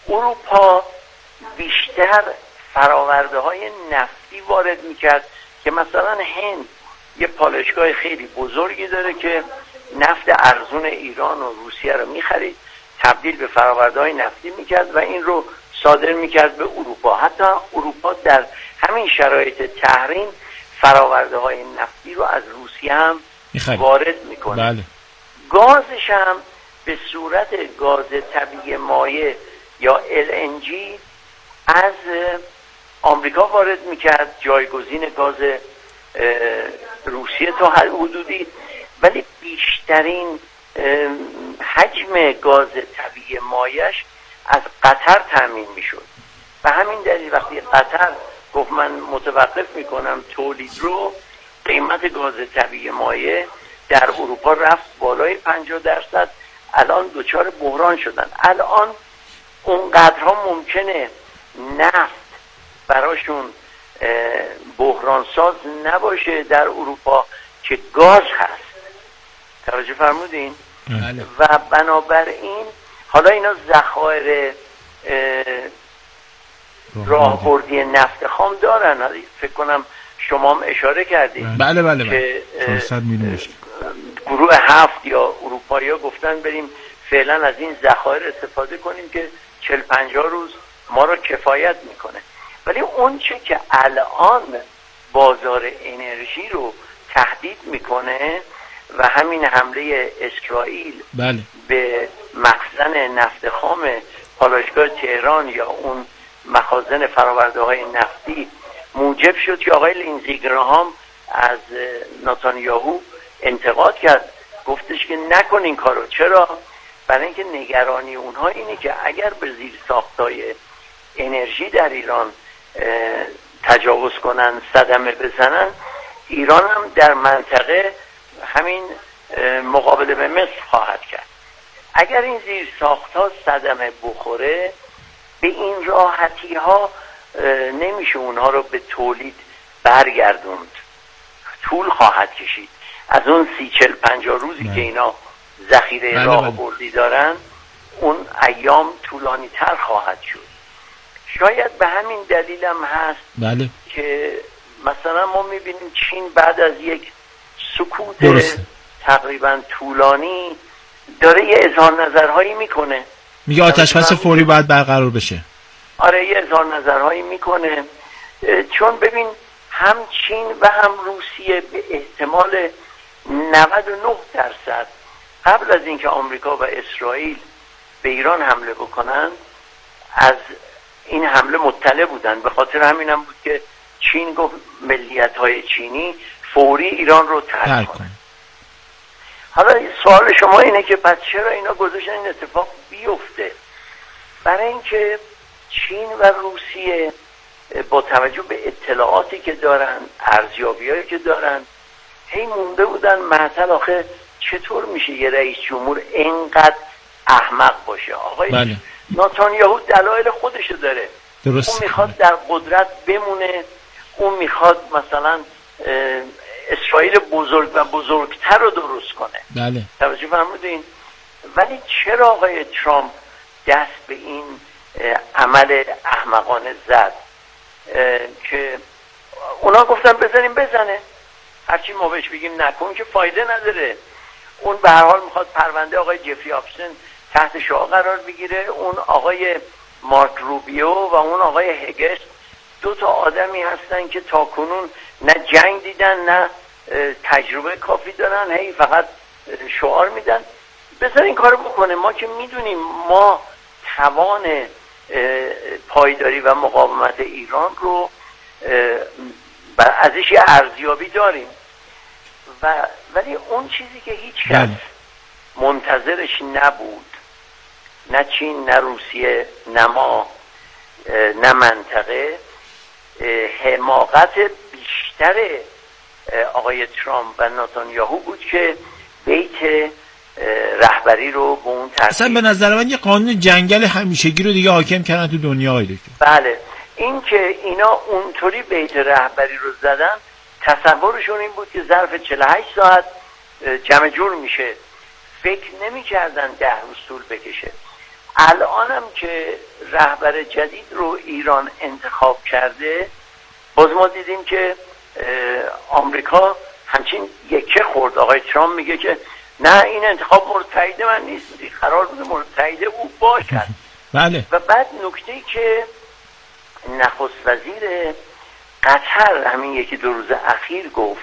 اروپا بیشتر فراورده های نفتی وارد میکرد که مثلا هند یه پالایشگاه خیلی بزرگی داره که نفت ارزون ایران و روسیه رو میخرید، تبدیل به فراورده های نفتی میکرد و این رو صادر میکرد به اروپا. حتی اروپا در همین شرایط تحریم فراورده های نفتی رو از روسیه هم وارد میکنه. بله. گازش هم به صورت گاز طبیعی مایع یا LNG از آمریکا وارد میکرد، جایگزین گاز روسیه تا حد حدودی، ولی بیشترین حجم گاز طبیعی مایعش از قطر تامین میشد. و همین دلیل وقتی قطر گفت من متوقف میکنم تولید رو، قیمت گاز طبیعی مایع در اروپا رفت بالای 50%. الان دچار بحران شدن. الان اونقدرها ممکنه نفت براشون بحران ساز نباشه در اروپا که گاز هست. توجه فرمودین؟ و بنابراین حالا اینا ذخایر راهبردی نفت خام دارن. فکر کنم شما هم اشاره کردید. بله که 400 میلیون گروه 7 یا اروپایی‌ها گفتن بریم فعلا از این ذخایر استفاده کنیم که 40-50 روز ما رو کفایت میکنه. ولی اون چه که الان بازار انرژی رو تهدید میکنه و همین حمله اسرائیل به مخزن نفت خام پالایشگاه تهران یا اون مخازن فراورده های نفتی موجب شد که آقای لینزی گراهام از نتانیاهو انتقاد کرد، گفتش که نکن این کارو. چرا؟ برای اینکه نگرانی اونها اینه که اگر به زیر ساختای انرژی در ایران تجاوز کنن، صدمه بزنن، ایران هم در منطقه همین مقابله به مصر خواهد کرد. اگر این زیر ساختها صدمه بخوره، به این راحتی ها نمیشه اونها رو به تولید برگردوند، طول خواهد کشید. از اون 30-40-50 روزی که اینا ذخیره راهبردی دارن، اون ایام طولانی تر خواهد شد. شاید به همین دلیل هم هست که مثلا ما میبینیم چین بعد از یک سکوت تقریبا طولانی داره یه اظهار نظرهایی میکنه، میگه آتش‌بس فوری باید برقرار بشه. آره یه اظهار نظرهایی میکنه، چون ببین هم چین و هم روسیه به احتمال 99% قبل از اینکه آمریکا و اسرائیل به ایران حمله بکنن از این حمله مطلع بودن. به خاطر همین هم بود که چین گفت ملیت‌های چینی فوری ایران رو ترک کنن. حالا سوال شما اینه که پس چرا اینا گذاشتن این اتفاق بیفته؟ برای اینکه چین و روسیه با توجه به اطلاعاتی که دارن، ارزیابی‌هایی که دارن، هی مونده بودن معطل آخه چطور میشه یه رئیس جمهور اینقدر احمق باشه. آقای نتانیاهو دلایل خودشو داره. اون میخواد در قدرت بمونه، اون میخواد مثلا اسرائیل بزرگ و بزرگتر رو درست کنه. توجه فرمودین؟ ولی چرا آقای ترامپ دست به این عمل احمقانه زد که اونا گفتن بزنیم بزنه، هرچی ما بهش بگیم نکن که فایده نداره. اون به هر حال میخواد پرونده آقای جفری آپشن تحت شعاع قرار بگیره. اون آقای مارک روبیو و اون آقای هگس 2 آدمی هستن که تاکنون نه جنگ دیدن نه تجربه کافی دارن، هی فقط شعار میدن بذار این کارو بکنه. ما که میدونیم ما توان پایداری و مقاومت ایران رو ازش یه ارزیابی داریم، ولی اون چیزی که هیچ کس منتظرش نبود، نه چین نه روسیه نه ما نه منطقه، حماقت بیشتر آقای ترامپ و نتانیاهو بود که بیت رهبری رو به اون ترتیب. اصلا به نظر من یه قانون جنگل همیشگی رو دیگه حاکم کردن تو دنیا آیده. بله، این که اینا اونطوری بیت رهبری رو زدن، تصورشون این بود که ظرف 48 ساعت جمع جور میشه. فکر نمی کردن 10 روز طول بکشه. الانم که رهبر جدید رو ایران انتخاب کرده، باز ما دیدیم که آمریکا همچین یکه خورد. آقای ترامپ میگه که نه این انتخاب مورد تایید من نیست، قرار بوده مورد تایید او باشد. بله. و بعد نکته‌ای که نخست وزیر قطر همین یکی دو روز اخیر گفت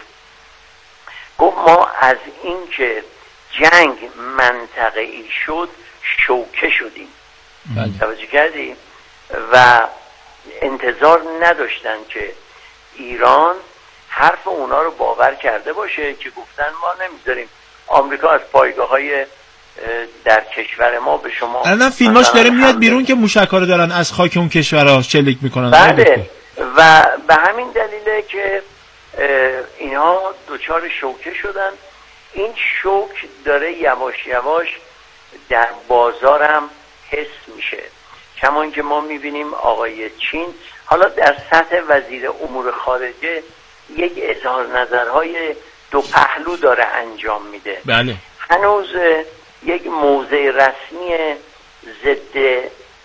ما از این که جنگ منطقه‌ای شد شوکه شدیم. توجه کردیم و انتظار نداشتن که ایران حرف اونا رو باور کرده باشه که گفتن ما نمیذاریم آمریکا از پایگاه‌های در کشور ما به شما. الان فیلماش داره میاد بیرون که موشک‌ها رو دارن از خاک اون کشورها شلیک میکنن. بله. و به همین دلیله که اینها دچار شوکه شدن. این شوک داره یواش یواش در بازارم حس میشه. کمان که ما میبینیم آقای چین حالا در سطح وزیر امور خارجه یک اظهار نظرهای دو پهلو داره انجام میده. بله. هنوز یک موضع رسمی ضد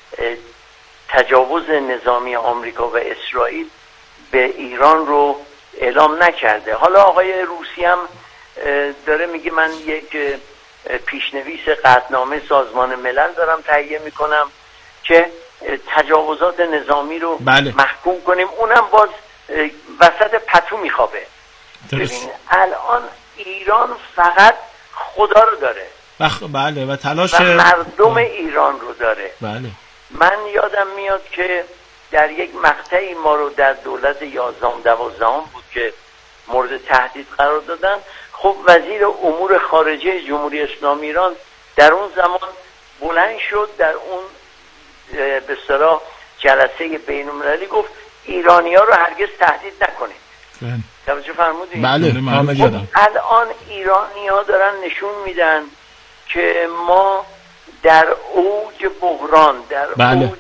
تجاوز نظامی آمریکا و اسرائیل به ایران رو اعلام نکرده. حالا آقای روسی هم داره میگه من یک پیشنویس قطعنامه سازمان ملل دارم تهیه میکنم که تجاوزات نظامی رو محکوم کنیم. اونم باز وسط پتو میخوابه. ببین الان ایران فقط خدا رو داره. بله. و تلاش و مردم ایران رو داره. بله. من یادم میاد که در یک مقطعی ما رو در دولت 11 12 بود که مورد تهدید قرار دادن. خب وزیر امور خارجه جمهوری اسلامی ایران در اون زمان بلند شد در اون به اصطلاح جلسه بین‌المللی گفت ایرانی‌ها رو هرگز تهدید نکنید. توجه فرمودید؟ بله. خب الان ایرانی‌ها دارن نشون میدن که ما در اوج بحران، در اوج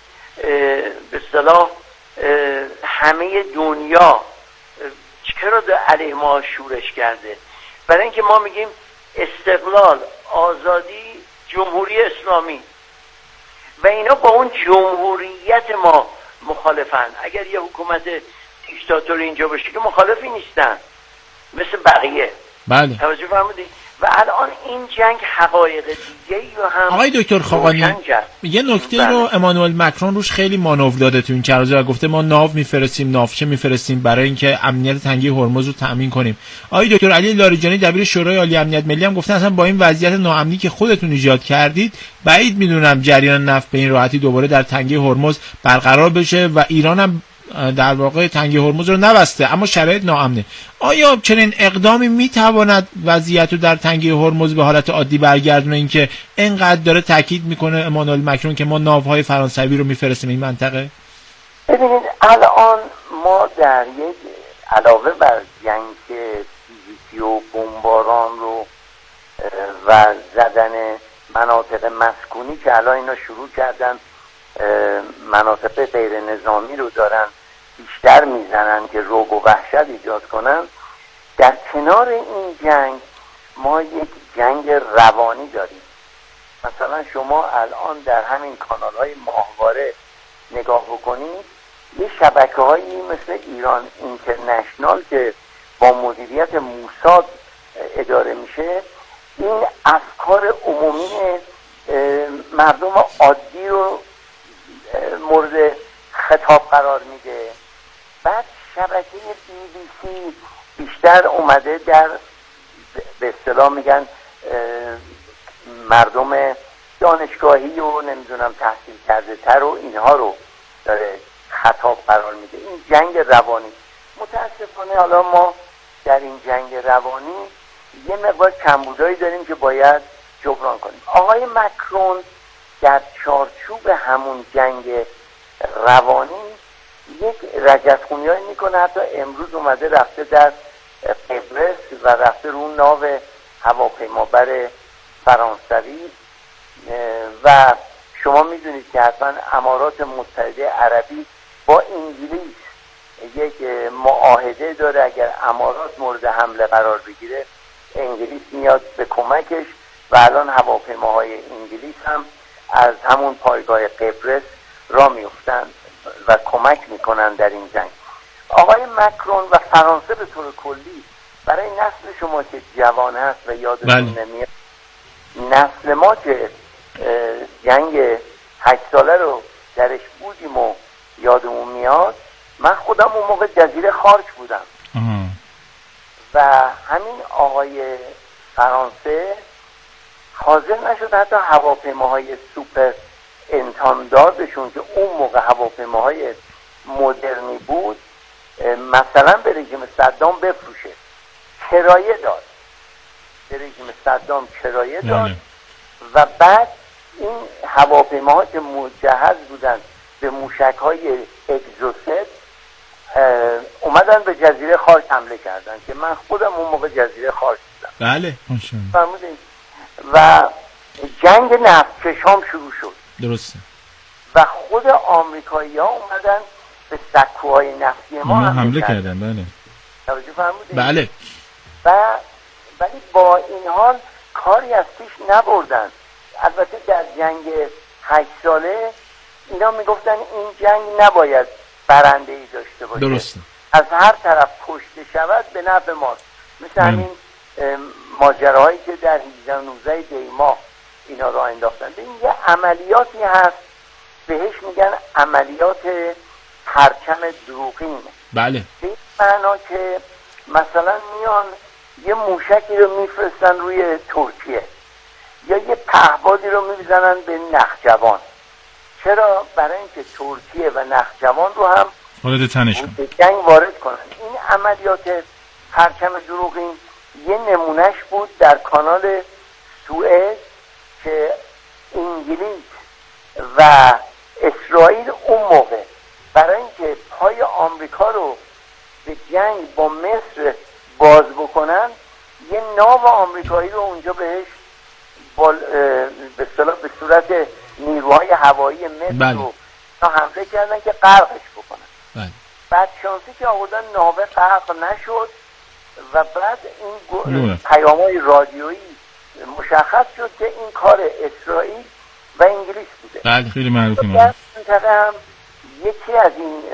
به اصطلاح همه دنیا چرا علیه ما شورش کرده؟ برای اینکه ما میگیم استقلال، آزادی، جمهوری اسلامی و اینا با اون جمهوریت ما مخالفن. اگر یه حکومت دیکتاتور اینجا باشه که مخالفی نیستن مثل بقیه. بله. توجه فرمودید؟ و الان این جنگ حقایق دیگه‌ای رو هم آقای دکتر خاقانی یه نکته رو امانوئل مکرون روش خیلی مانور داده تو این چند روزه و گفته ما ناو میفرستیم، ناوچه میفرستیم برای اینکه امنیت تنگه هرمز رو تامین کنیم. آقای دکتر علی لاریجانی دبیر شورای عالی امنیت ملی هم گفتن اصلا با این وضعیت ناامنی که خودتون ایجاد کردید بعید میدونم جریان نفت به این راحتی دوباره در تنگه هرمز برقرار بشه و ایران هم در واقع تنگه هرمز رو نبسته اما شرایط ناامنه. آیا چنین اقدامی میتواند وضعیت رو در تنگه هرمز به حالت عادی برگردونه؟ اینکه اینقدر داره تاکید میکنه امانوئل مکرون که ما ناوهای فرانسوی رو میفرستیم این منطقه؟ ببینید الان ما در یک علاوه بر جنگ فیزیکی و بمباران رو و زدن مناطق مسکونی که الان اینا شروع کردن مناطق غیر نظامی رو دارن بیشتر میزنن که رعب و وحشت ایجاد کنن، در کنار این جنگ ما یک جنگ روانی داریم. مثلا شما الان در همین کانال‌های ماهواره نگاه بکنید، یه شبکه‌هایی مثل ایران اینترنشنال که با مدیریت موساد اداره میشه، این افکار عمومی مردم عادی رو مورد خطاب قرار میده. بعد شبکه BBC بیشتر اومده در به اصطلاح میگن مردم دانشگاهی و نمیدونم تحصیل کرده تر و اینها رو داره خطاب قرار میده. این جنگ روانی متاسفانه حالا ما در این جنگ روانی یه مقدار کمبودایی داریم که باید جبران کنیم. آقای مکرون در چارچوب همون جنگ روانی یک رجزخونیایی میکنه. حتی امروز اومده رفته در قبرس و رفته رو ناو هواپیمابر فرانسوی و شما میدونید که حتما امارات متحده عربی با انگلیس یک معاهده داره، اگر امارات مورد حمله قرار بگیره انگلیس میاد به کمکش و الان هواپیماهای انگلیس هم از همون پایگاه قبرس را میفتن و کمک میکنن در این جنگ. آقای مکرون و فرانسه به طور کلی برای نسل شما که جوان هست و یادتون نمیاد، نسل ما که جنگ 8 ساله رو درش بودیم و یادمون میاد، من خودم اون موقع جزیره خارج بودم و همین آقای فرانسه حاضر نشد حتی هواپیماهای سوپر انتاندارشون که اون موقع هواپیماهای مدرنی بود مثلا به رژیم صدام بفروشه. کرایه داد، به رژیم صدام کرایه داد و بعد این هواپیماها که مجهز بودن به موشک‌های اگزوست اومدن به جزیره خارج حمله کردن که من خودم اون موقع جزیره خارج بودم. بله فرمودین و جنگ نفتکش هم شروع شد. درسته. و خود آمریکایی‌ها اومدن به سکوهای نفتی ما حمله کردن. بله. توجه فرمودین؟ بله. ولی با این حال کاری از پیش نبردن. البته در جنگ 8 ساله اینا میگفتن این جنگ نباید برنده‌ای داشته باشه. درسته. از هر طرف کشته شود به نفع ماست. مثل همین ماجراهایی که در 18-19 دیماه اینا را انداختن. این یه عملیاتی هست بهش میگن عملیات پرچم دروغین. بله. به این معنا که مثلا میان یه موشکی رو میفرستن روی ترکیه یا یه پهپادی رو میزنن به نخجوان. چرا؟ برای اینکه ترکیه و نخجوان رو هم وارد تنشون به جنگ وارد کنن. این عملیات پرچم دروغین یه نمونهش بود در کانال سوئز که انگلیس و اسرائیل اون موقع برای اینکه پای آمریکا رو به جنگ با مصر باز بکنن یه ناو آمریکایی رو اونجا بهش به صورت نیروهای هوایی مصر رو حمله کردن که غرقش بکنن. بعد شانسی که آوردن ناوه غرق نشد و بعد این پیام‌های رادیویی مشخص شد که این کار اسرائیل و انگلیس بوده. بله خیلی معروفه. در منطقه هم یکی از این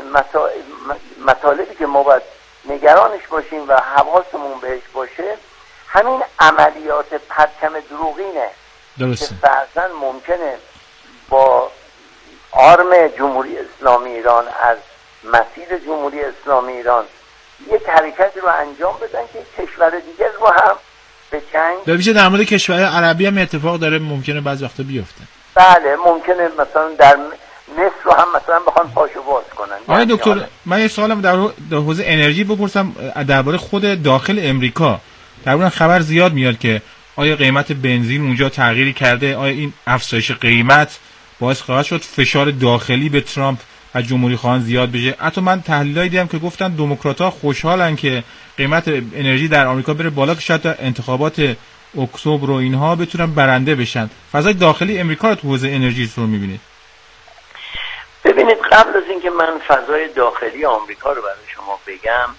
مطالبی که ما باید نگرانش باشیم و حواسمون بهش باشه همین عملیات پرچم دروغینه. درسته. که فرضاً ممکنه با آرم جمهوری اسلامی ایران از مسیر جمهوری اسلامی ایران یک حرکتی رو انجام بدن که کشور دیگر رو هم به جنگ ببینید. در مورد کشورهای عربی هم اتفاق داره ممکنه بعضی وقتا بیفته. بله ممکنه مثلا در مصر رو هم مثلا بخوان پاشو باز کنن. آقای دکتر من یه سوالم در حوزه انرژی بپرسم درباره خود داخل امریکا. در خبر زیاد میاد که آیا قیمت بنزین اونجا تغییری کرده؟ آیا این افزایش قیمت باعث خواهد شد فشار داخلی به ترامپ و جمهوری خواهان زیاد بشه؟ حتی من تحلیلایی دیدم که گفتن دموکرات‌ها خوشحالن که قیمت انرژی در آمریکا بره بالا که شاید انتخابات اکتبر و اینها بتونن برنده بشن. فضای داخلی امریکا رو تو حوزه انرژی رو می‌بینید؟ ببینید قبل از اینکه من فضای داخلی آمریکا رو برای شما بگم،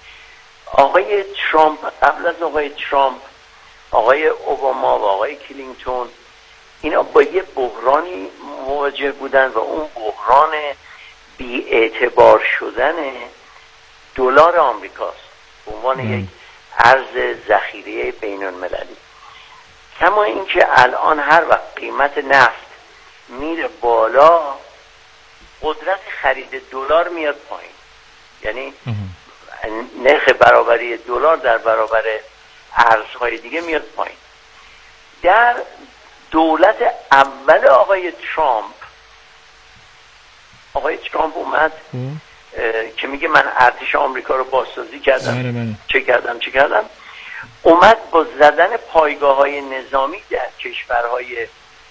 آقای ترامپ قبل از آقای ترامپ آقای اوباما و آقای کلینتون اینا با یه بحرانی مواجه بودن و اون بحران بی‌اعتبار شدن دلار آمریکاست به عنوان یک ارز ذخیره بین المللی. کما اینکه الان هر وقت قیمت نفت میره بالا قدرت خرید دلار میاد پایین، یعنی نرخ برابری دلار در برابر ارزهای دیگه میاد پایین. در دولت اول آقای ترامپ اومد که میگه من ارتش آمریکا رو بازسازی کردم. چه کردم اومد با زدن پایگاه‌های نظامی در کشورهای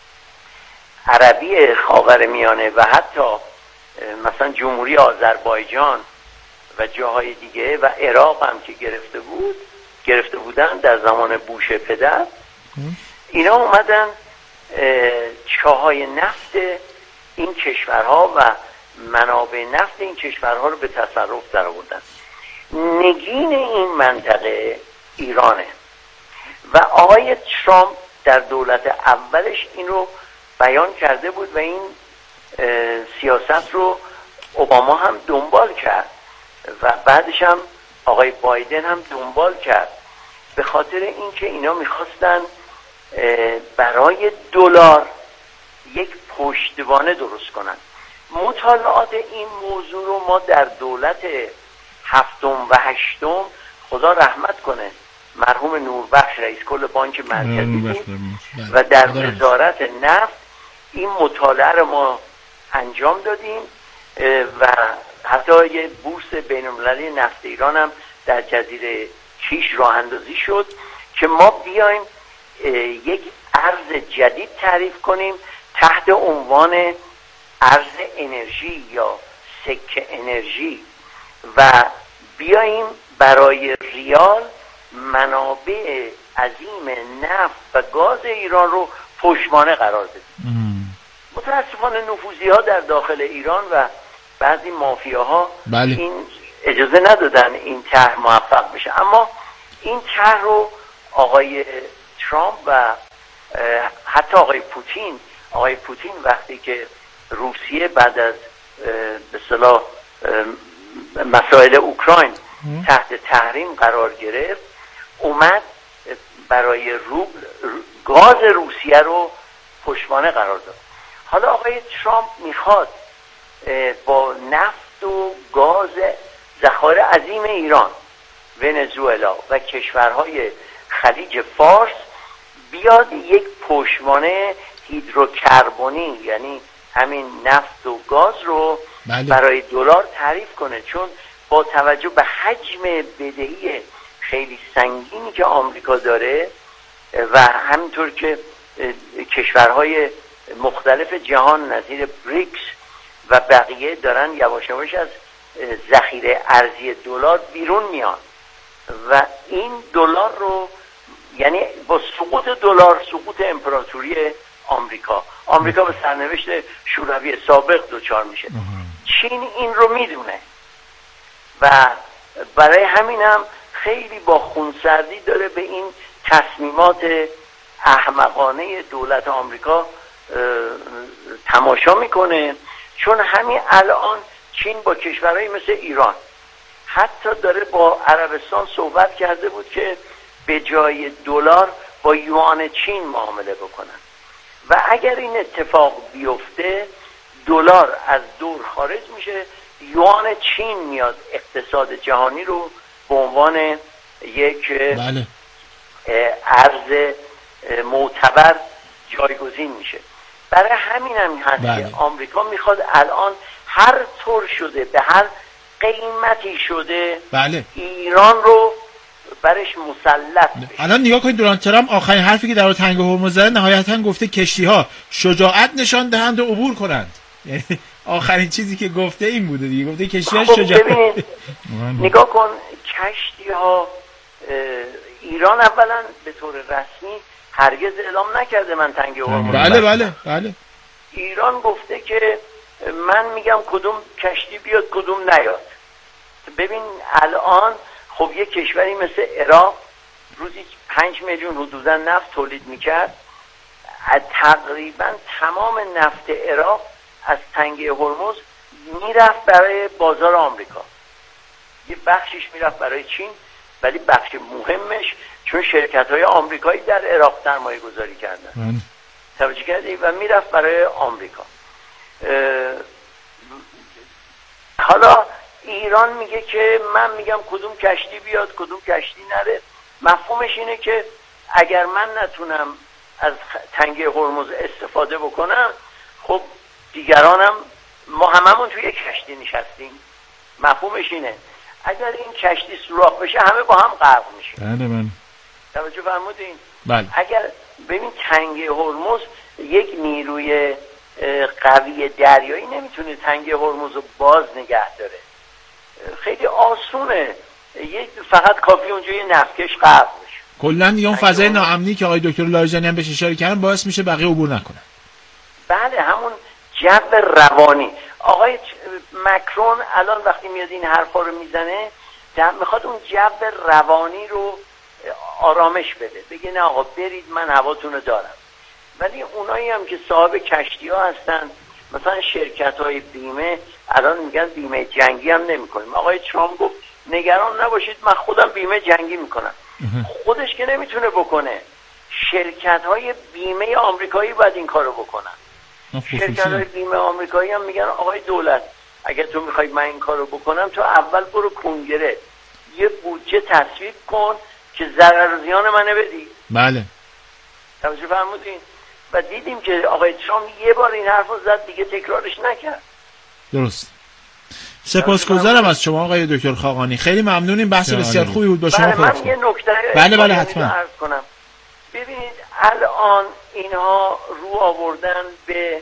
عربی خاورمیانه و حتی مثلا جمهوری آذربایجان و جاهای دیگه و عراق هم که گرفته بودن در زمان بوش پدر، اینا اومدن چاهای نفت این کشورها و منابع نفت این کشورها رو به تصرف در آوردن. نگین این منطقه ایرانه و آقای ترامپ در دولت اولش این رو بیان کرده بود و این سیاست رو اوباما هم دنبال کرد و بعدش هم آقای بایدن هم دنبال کرد، به خاطر اینکه اینا میخواستن برای دلار یک پشتوانه درست کنن. مطالعات این موضوع رو ما در دولت هفتم و هشتم، خدا رحمت کنه مرحوم نوربخش رئیس کل بانک مرکزی و در وزارت نفت این مطالعه رو ما انجام دادیم و حتی یه بورس بین‌المللی نفت ایران هم در جزیره کیش راه اندازی شد که ما بیایم یک ارز جدید تعریف کنیم تحت عنوان ارز انرژی یا سکه انرژی و بیاییم برای ریال منابع عظیم نفت و گاز ایران رو پشتوانه قرار بدیم. متاسفانه نفوذی ها در داخل ایران و بعضی مافیاها این اجازه ندادن این طرح موفق بشه، اما این طرح رو آقای ترامپ و حتی آقای پوتین وقتی که روسیه بعد از به اصطلاح مسائل اوکراین تحت تحریم قرار گرفت، اومد برای گاز روسیه رو پشتوانه قرار داد. حالا آقای ترامپ میخواد با نفت و گاز ذخایر عظیم ایران، ونزوئلا و کشورهای خلیج فارس بیاد یک پشتوانه هیدروکربنی، یعنی همین نفت و گاز رو برای دلار تعریف کنه، چون با توجه به حجم بدهی خیلی سنگینی که آمریکا داره و همینطور که کشورهای مختلف جهان نظیر بریکس و بقیه دارن یواش یواش از ذخیره ارزی دلار بیرون میان و این دلار رو، یعنی با سقوط دلار سقوط امپراتوری آمریکا به سرنوشت شوروی سابق دچار میشه. چین این رو میدونه و برای همین هم خیلی با خونسردی داره به این تصمیمات احمقانه دولت آمریکا تماشا میکنه، چون همین الان چین با کشورهایی مثل ایران حتی داره با عربستان صحبت کرده بود که به جای دلار با یوان چین معامله بکنن و اگر این اتفاق بیفته دلار از دور خارج میشه، یوان چین میاد اقتصاد جهانی رو به عنوان یک ارز معتبر جایگزین میشه. برای همین هم هست که آمریکا میخواد الان هر طور شده به هر قیمتی شده ایران رو برش مسلط بشه. الان نگاه کنید دونالد ترامپ آخرین حرفی که در تنگ هرمز زد نهایتا گفته کشتی‌ها شجاعت نشان دهند و عبور کنند. یعنی آخرین چیزی که گفته این بوده دیگه، گفته کشتی‌ها شجاعت. ببینید نگاه کن کشتی‌ها، ایران اولا به طور رسمی هرگز اعلام نکرده من تنگ هرمز. بله. ایران گفته که من میگم کدوم کشتی بیاد کدوم نیاد. ببین الان خب یک کشوری مثل عراق روزی 5 میلیون حدودا نفت تولید میکرد، تقریبا تمام نفت عراق از تنگه هرمز میرفت برای بازار آمریکا، یه بخشش میرفت برای چین، ولی بخش مهمش چون شرکت‌های آمریکایی در عراق سرمایه گذاری کردن توجه کردی و میرفت برای آمریکا. حالا ایران میگه که من میگم کدوم کشتی بیاد کدوم کشتی نره. مفهومش اینه که اگر من نتونم از تنگه هرمز استفاده بکنم، خب دیگرانم، ما هممون توی یک کشتی نشستیم. مفهومش اینه اگر این کشتی سوراخ بشه همه با هم غرق میشه. بله. توجه فرمودین؟ بله. اگر ببین تنگه هرمز یک نیروی قوی دریایی نمیتونه تنگه هرمز رو باز نگه داره، خیلی آسونه، فقط کافی اونجا یه نفتکش غرق بشه. کلا اون فضای ناامنی که آقای دکتر لاریجانی هم بهش اشاره کردن باعث میشه بقیه عبور نکنن. بله، همون جو روانی. آقای مکرون الان وقتی میاد این حرفا رو میزنه میخواد اون جو روانی رو آرامش بده، بگه نه آقا برید من هواتون رو دارم. ولی اونایی هم که صاحب کشتی ها هستن، مثلا شرکت های بیمه الان میگن بیمه جنگی هم نمی کنیم. آقای ترامپ گفت نگران نباشید من خودم بیمه جنگی میکنم. خودش که نمیتونه بکنه، شرکت های بیمه آمریکایی باید این کارو بکنن. شرکت های بیمه آمریکایی هم میگن آقای دولت اگه تو میخوای من این کارو بکنم تو اول برو کنگره یه بودجه تصویب کن که ضرر و زیان منو بدی. بله توجه فرمودین؟ و دیدیم که آقای ترامپ یه بار این حرفو زد دیگه تکرارش نکرد. درست. سپاسگزارم از شما آقای دکتر خاقانی، خیلی ممنونیم، بحث بسیار خوبی بود با شما. من یه نکته بله حتما عرض کنم. ببینید الان اینها رو آوردن به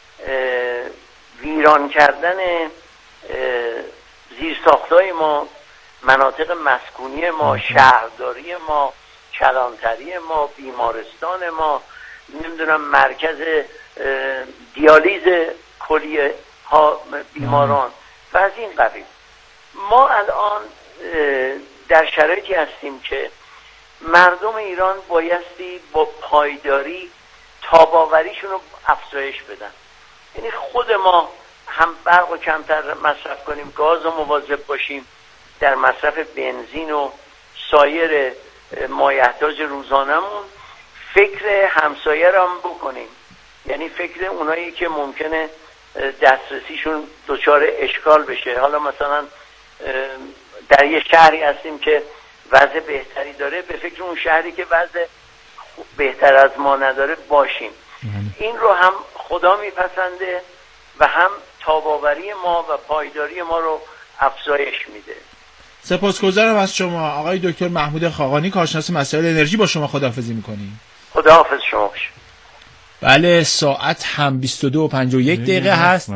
ویران کردن زیرساختای ما، مناطق مسکونی ما، شهرداری ما، کلانتری ما، بیمارستان ما، نمیدونم مرکز دیالیز کلیه ها بیماران و از این قبیل. ما الان در شرایطی هستیم که مردم ایران بایستی با پایداری تاباوریشون رو افزایش بدن. یعنی خود ما هم برق رو کمتر مصرف کنیم، گاز رو مواظب باشیم، در مصرف بنزین و سایر مایحتاج روزانمون فکر همسایه رو هم بکنیم. یعنی فکر اونایی که ممکنه دسترسیشون دچار اشکال بشه. حالا مثلا در یه شهری هستیم که وضع بهتری داره، به فکر اون شهری که وضع بهتر از ما نداره باشیم. این رو هم خدا میپسنده و هم تاباوری ما و پایداری ما رو افزایش میده. سپاسگزارم از شما آقای دکتر محمود خاقانی، کارشناس مسائل انرژی. با شما خداحافظی میکنیم. خداحافظ شما باش. بله ساعت هم 22:51 هست.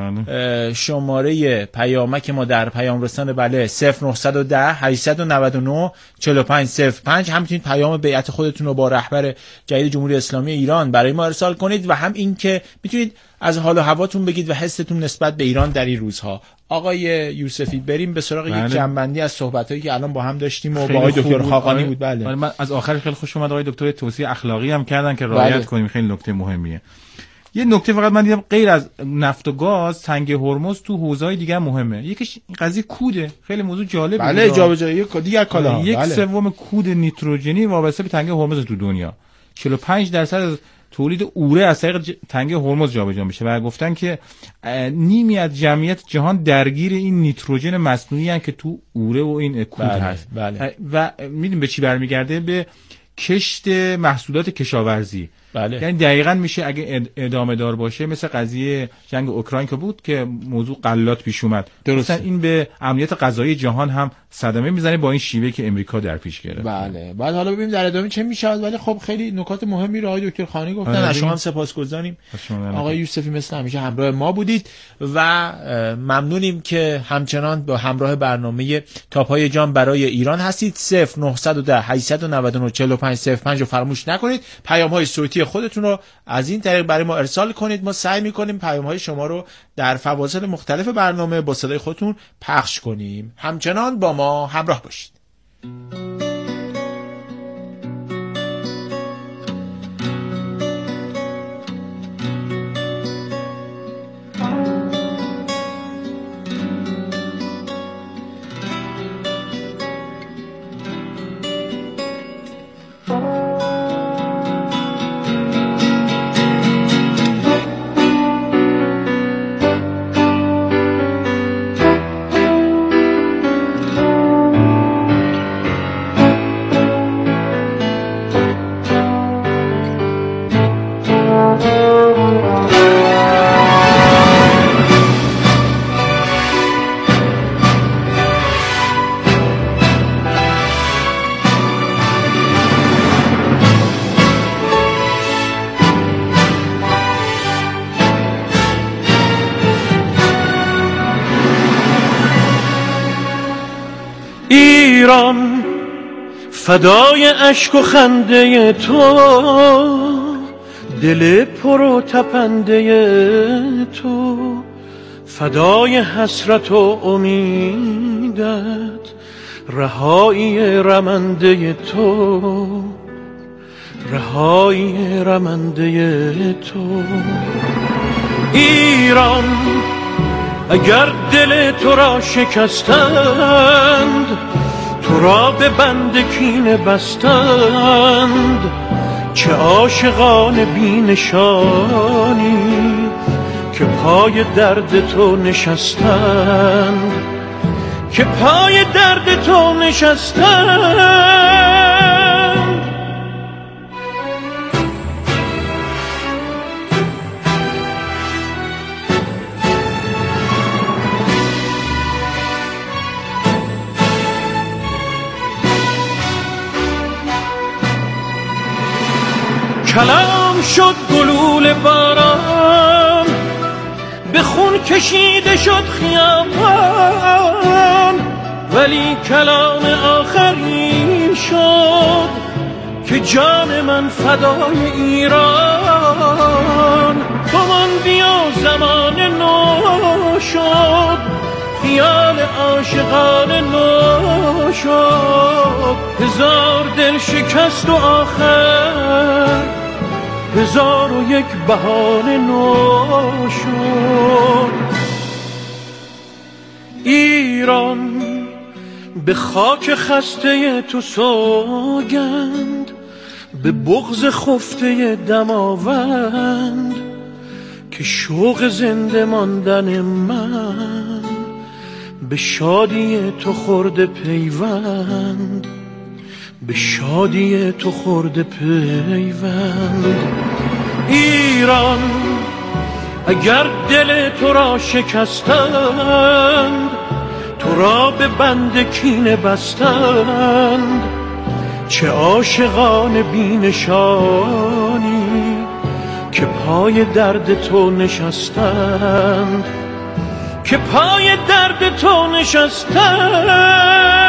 شماره پیامک ما در پیام رسان بله 0910 899 4505. هم میتونید پیام بیعت خودتون رو با رهبر جدید جمهوری اسلامی ایران برای ما ارسال کنید و هم این که میتونید از حال و هواتون بگید و حستون نسبت به ایران در این روزها. آقای یوسفی بریم به سراغ یک جنبندی از صحبتایی که الان با هم داشتیم و با آقای دکتر خاقانی بود. بله من از آخر خیلی خوش اومد آقای دکتر توصیه اخلاقی هم کردن که رعایت کنیم، خیلی نکته مهمیه. یه نکته فقط من دیدم غیر از نفت و گاز تنگه هرمز تو حوزه‌های دیگه مهم. یکیش قضیه کوده، خیلی موضوع جالبه. بله جابجایی دیگر کالا. یک سوم کود نیتروژنی وابسته به تنگه هرمز تو دنیا. 45% از تولید اوره از طریق تنگه هرمز جابجا میشه و گفتن که نیمی از جمعیت جهان درگیر این نیتروژن مصنوعی هستن که تو اوره و این کود هست. و میدونیم به چی برمیگرده؟ به کشت محصولات کشاورزی. بله. یعنی دقیقاً میشه اگه ادامه دار باشه مثل قضیه جنگ اوکراین که بود که موضوع غلات پیش اومد. درسته. این به امنیت غذایی جهان هم صدمه میزنه با این شیوه که امریکا در پیش گرفت. بله. بعد حالا ببینیم در ادامه چه میشه. ولی خب خیلی نکات مهمی رو آقای دکتر خانی گفتن. از شما هم سپاسگزاریم. آقای یوسفی مثل همیشه همراه ما بودید و ممنونیم که همچنان با همراه برنامه تاپ‌های جان برای ایران هستید. 0910 899 4505 رو فراموش نکنید. پیام‌های صوتی خودتون رو از این طریق برای ما ارسال کنید. ما سعی می‌کنیم پیام‌های شما رو در فواصل مختلف برنامه با صدای خودتون پخش کنیم. همچنان با ما همراه باشید. ایران فدای اشک و خنده تو، دل پر و تپنده تو، فدای حسرت و امیدت، رهایی رمنده تو، رهایی رمنده تو. ایران اگر دل تو را شکستند، تو را به بند کینه بستند، چه عاشقان بی نشانی که پای درد تو نشستند، که پای درد تو نشستند. کلام شد گلوله باران، به خون کشیده شد خیابان، ولی کلام آخرین شد که جان من فدای ایران. تو ماندی و زمان نو شد، خیال عاشقان نو شد، هزار دل شکست و آخر 1001 بهانه نو شد. ایران به خاک خسته تو سوگند، به بغض خفته دماوند، که شوق زنده ماندن من به شادی تو خورده پیوند، به شادی تو خورده پیوند. ایران اگر دل تو را شکستند، تو را به بند کینه بستند، چه عاشقان بی نشانی که پای درد تو نشستند، که پای درد تو نشستند.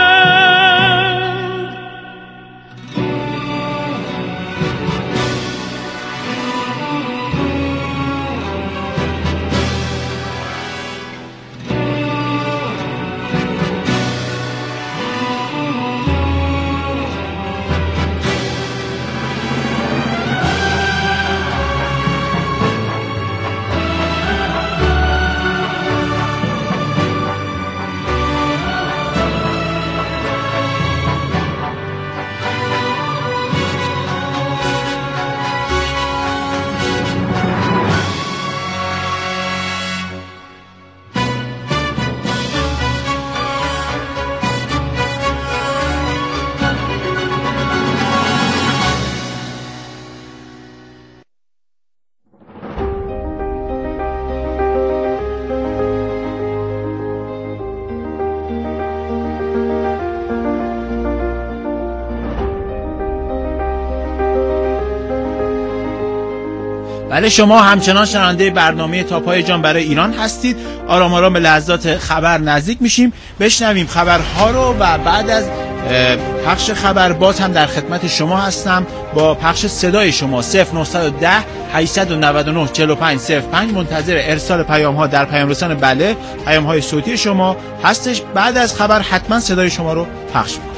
بله، شما همچنان شنونده برنامه تاپای جان برای ایران هستید. آرام آرام به لحظات خبر نزدیک میشیم. بشنویم خبرها رو و بعد از پخش خبر باز هم در خدمت شما هستم با پخش صدای شما. 0910 899 4505 منتظر ارسال پیام ها در پیام رسان بله، پیام های صوتی شما هستش. بعد از خبر حتما صدای شما رو پخش میکنم.